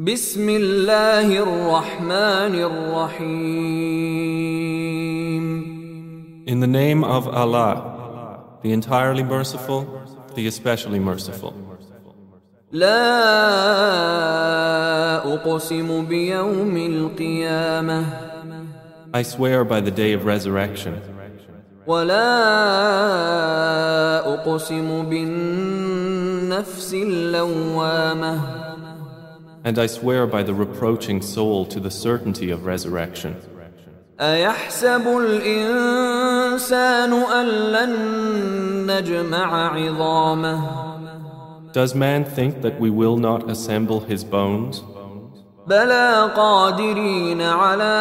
بسم الله الرحمن الرحيم. In the name of Allah, the entirely merciful, the especially merciful. لا أقسم بيوم القيامة I swear by the day of resurrection, ولا أقسم بالنفس اللوامة and I swear by the reproaching soul to the certainty of resurrection. أيحسب الإنسان أن لن نجمع عظامه Does man think that we will not assemble his bones? بلى قادرين على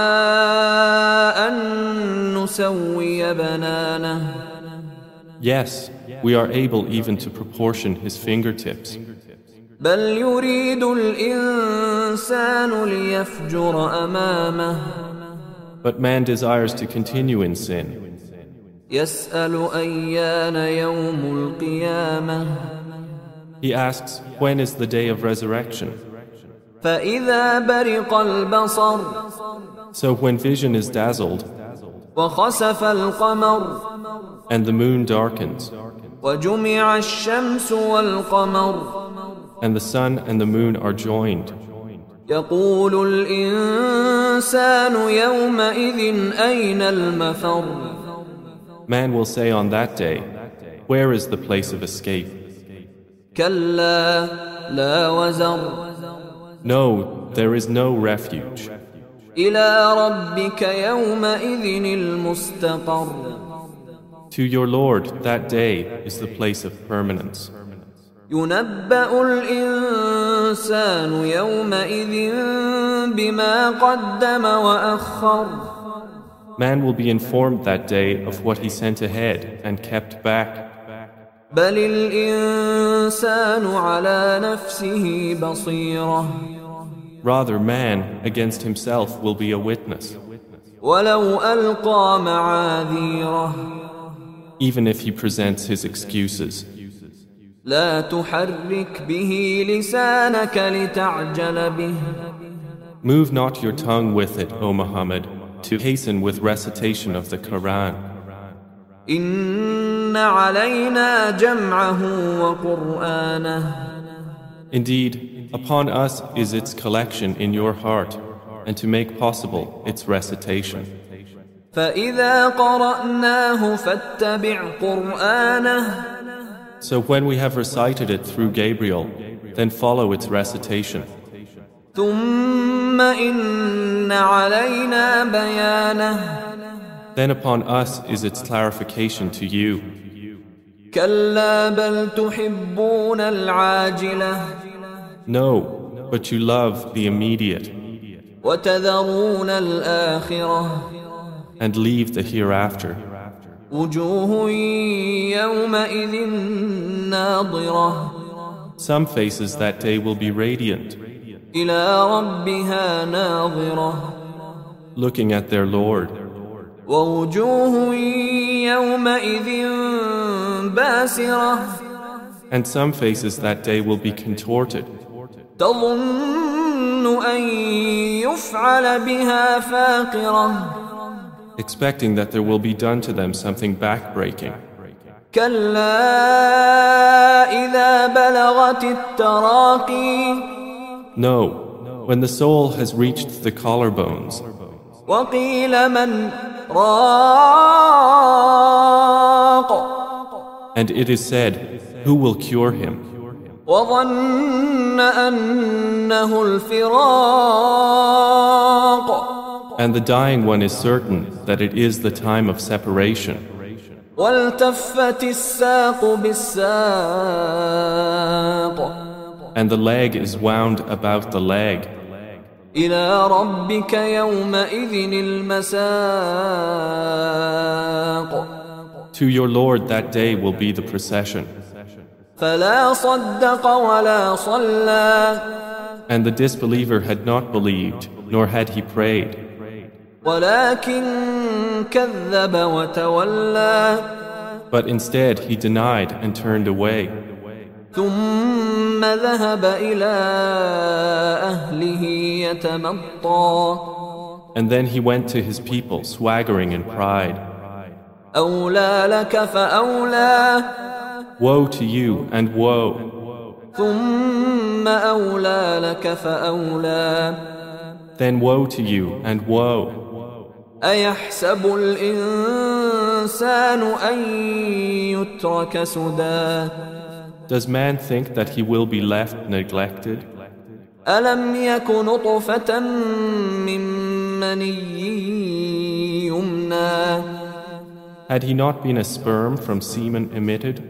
أن نسوي بنانه Yes, we are able even to proportion his fingertips. بل يريد الإنسان ليفجر أمامه But man desires to continue in sin. يسأل أيان يوم القيامة He asks, when is the day of resurrection? فإذا برق البصر So when vision is dazzled, وخسف القمر and the moon darkens, وجمع الشمس والقمر and the sun and the moon are joined, يقول الإنسان يومئذ أين المفر man will say on that day, where is the place of escape? كلا لا وزر No, there is no refuge. إلى ربك يومئذ المستقر To your Lord, that day is the place of permanence. ينبأ الإنسان يومئذ بما قدم وأخر Man will be informed that day of what he sent ahead and kept back. بل الإنسان على نفسه بصيرة Rather, man against himself will be a witness, ولو ألقى معاذيره even if he presents his excuses. لا تحرك به لسانك لتعجل به Move not your tongue with it, O Muhammad, to hasten with recitation of the Quran. إن علينا جمعه وقرآنه Indeed, upon us is its collection in your heart, and to make possible its recitation. فإذا قرأناه فاتبع قرآنه So when we have recited it through Gabriel, then follow its recitation. ثم إن علينا بيانه Then upon us is its clarification to you. كلا بل تحبون العاجلة No, but you love the immediate وتذرون الآخرة and leave the hereafter. وجوه يومئذ ناظرة Some faces that day will be radiant, إلى ربها ناظرة looking at their Lord, ووجوه يومئذ باسرة and some faces that day will be contorted, تظن أن يفعل بها فاقرة expecting that there will be done to them something backbreaking. كلا إذا بلغت التراقي No, when the soul has reached the collarbones, وقيل من راق and it is said, who will cure him? وظن أنه الفراق And the dying one is certain that it is the time of separation. والتفت الساق بالساق And the leg is wound about the leg. إلى ربك يومئذ المساق To your Lord that day will be the procession. فلا صدق ولا صلى And the disbeliever had not believed, nor had he prayed, ولكن كذب وتولى but instead he denied and turned away. ثم ذهب إلى أهله يتمطى And then he went to his people swaggering in pride. أولى لك فأولى Woe to you and woe. ثم أولى لك فأولى Then woe to you and woe. أيحسب الإنسان أن يترك سدى Does man think that he will be left neglected? ألم يك نطفة من مني يمنى Had he not been a sperm from semen emitted?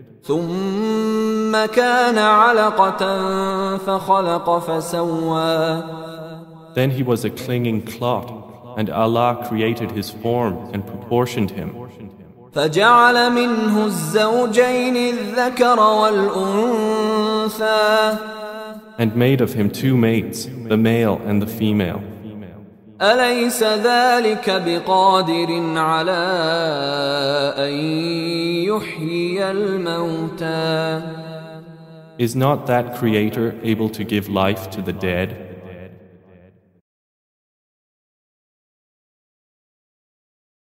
ثم كان علقة فخلق فسوى Then he was a clinging clot, and Allah created his form and proportioned him. فجعل منه الزوجين الذكر والأنثى And made of him two mates, the male and the female. أليس ذلك بقادر على أن يحيي الموتى Is not that Creator able to give life to the dead?